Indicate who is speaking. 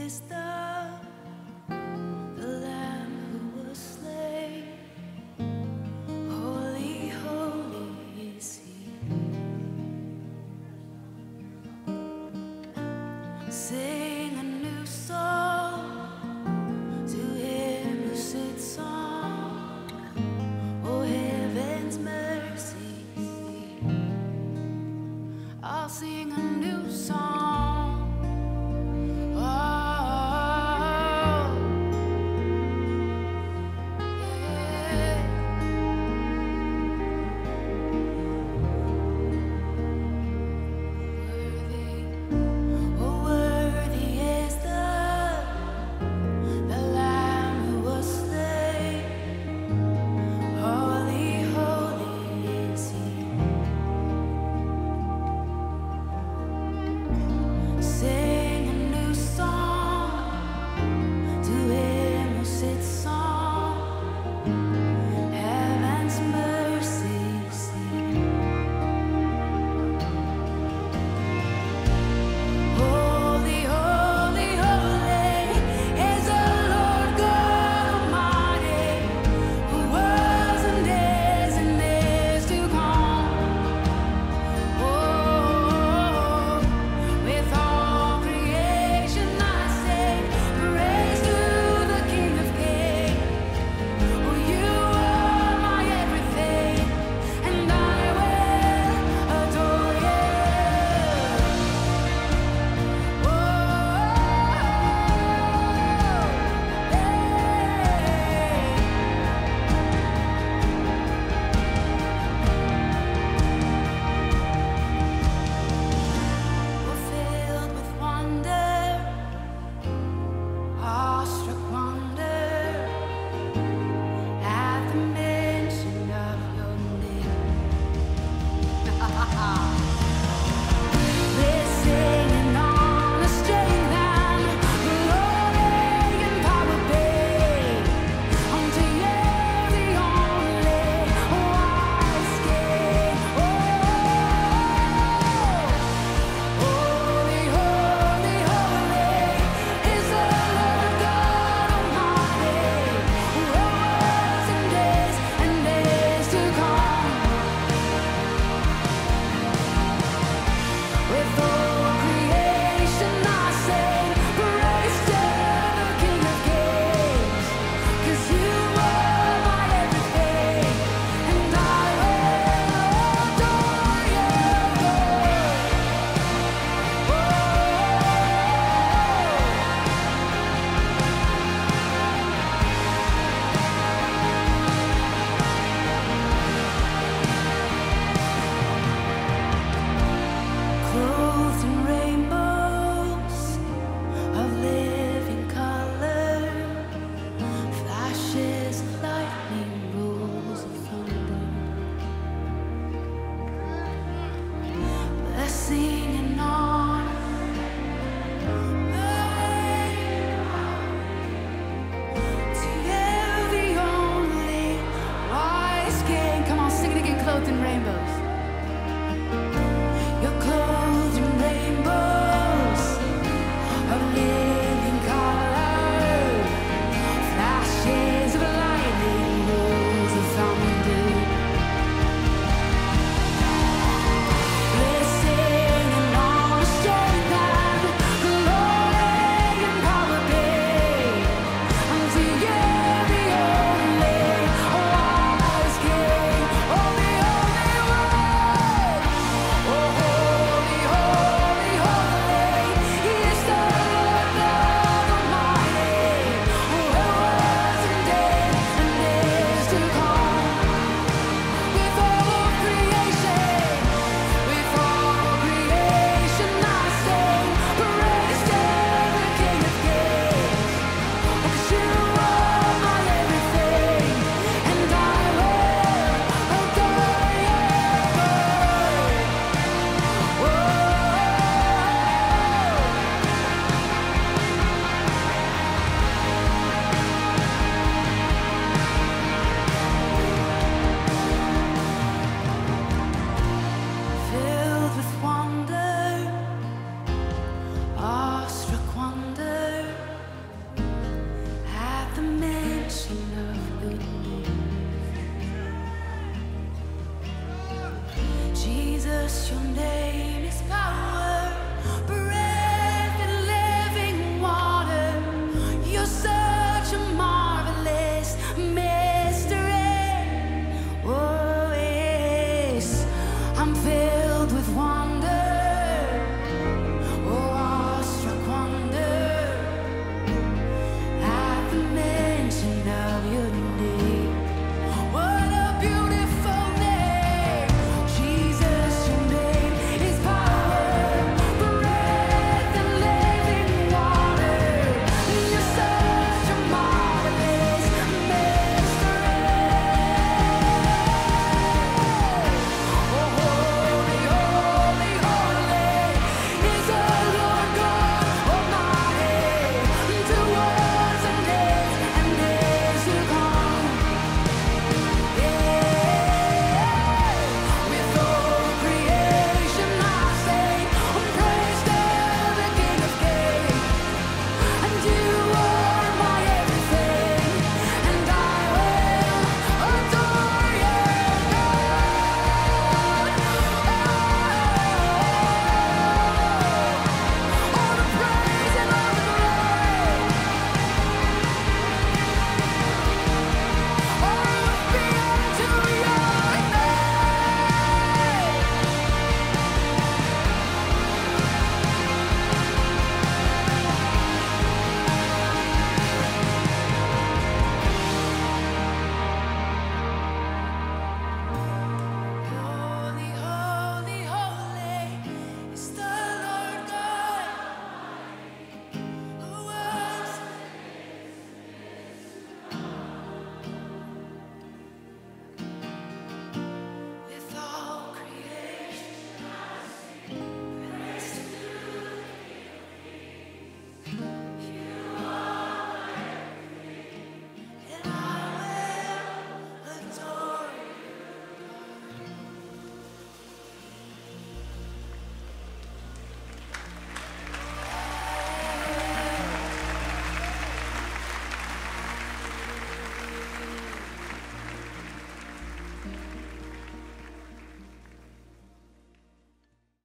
Speaker 1: is the Lamb who was slain. Holy, holy is He. Sing a new song to Him who sits on, oh heaven's mercy seat. I'll sing a new song. Oh, yeah. Worthy is the Lamb who was slain. Holy, holy is He. Sing a new song to Him who sits on heaven's mercy seat. Holy, holy, holy is the Lord God Almighty, who was and is to come. Oh, with all creation I sing praise to the King of Kings. Oh, you are my everything, and I will adore you. We're filled with wonder, awestruck wonder, at the mention of your name. We're singing on the strength and glory and power be unto you, the only wise King. Holy, holy, holy is the Lord God Almighty, who was and is to come. With all